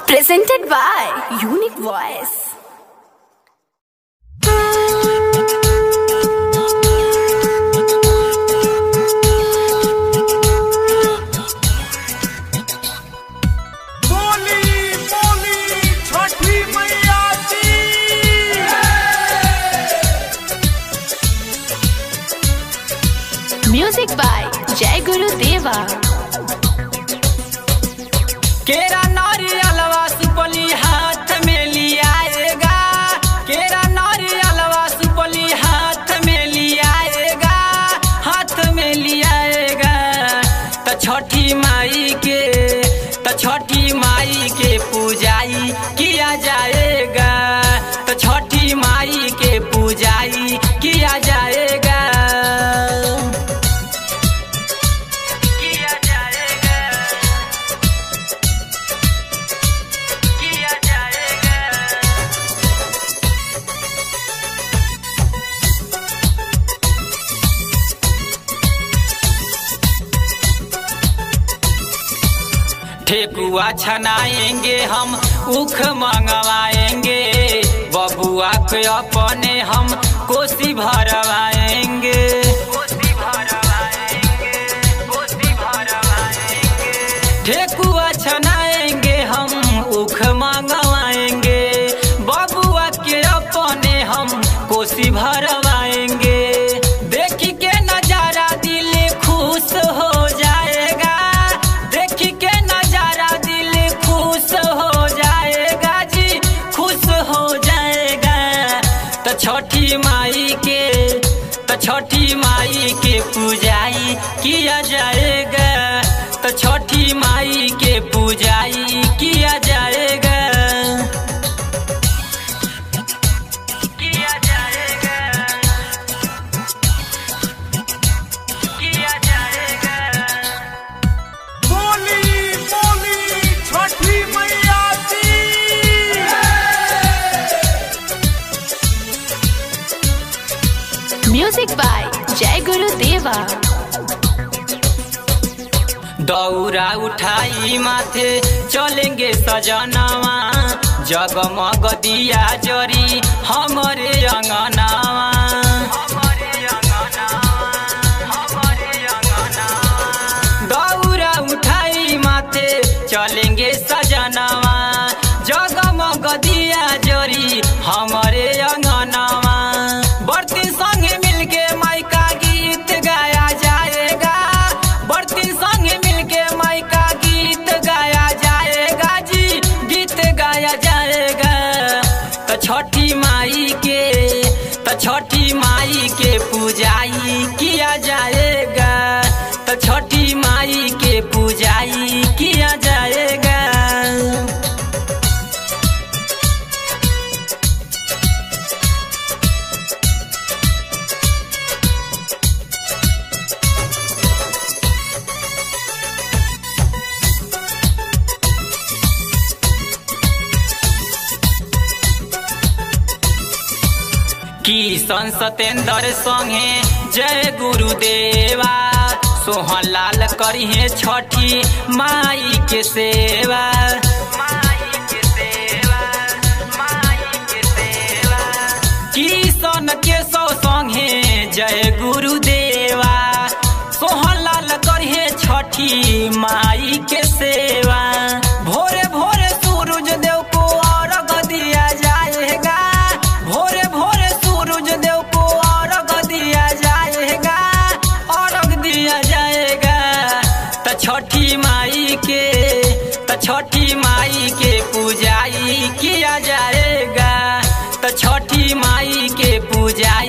Presented by Unique Voice. Music by Jai Guru Deva. केरा नारियलवा सुपली हाथ में लियाएगा, केरा नारियलवा सुपली हाथ में लियाएगा, हाथ में लियाएगा। त छठी माई के पूजाई किया जाएगा, त छठी माई के पूजाई किया जाएगा। ठेकुआ छनाएंगे हम, उख मंगवाएंगे, बबुआ के अपने हम कोसी भरवाएंगे। ठेकुआ छनाएंगे हम, उख मंगवाएंगे, बबुआ के अपने हम कोसी भरवाएंगे। देखी के नजारा दिल खुश हो जाएगा, देखी के नजारा दिल खुश हो जाएगा जी, खुश हो जाएगा। त छठी माई के पूजाई किया जाएगा, त छठी माई के पूजाई किया जाएगा। Music by Jai Guru Deva. दौरा उठाई माथे चलेंगे सजनवा, जगमग दिया जरी हमारे अंगनावा। दौरा उठाई माथे चलेंगे सजनवा, जगमग दिया जरी हमारे अंगनावा। बर्ती संगे मिलके माई का गीत गाया जाएगा, बर्ती संगे मिलके माई का गीत गाया जाएगा जी, गीत गाया जाएगा। त छठी माई के पूजाई किया जाएगा, त छठी माई के पूजाई किया जाएगा। किशन सतेंद्र संगे जय गुरुदेवा, सोहनलाल करिहे छठी माई के सेवा। किशन केशव संगे जय गुरुदेवा, सोहनलाल करिहे छठी माई के सेवा। भोरे भोरे सूरज देव को अर्घ दिया जाएगा, भोरे भोरे सूरज देव को अर्घ दिया जाएगा, अर्घ दिया जाएगा। त छठी माई के पूजाई किया जाएगा, त छठी माई के पूजा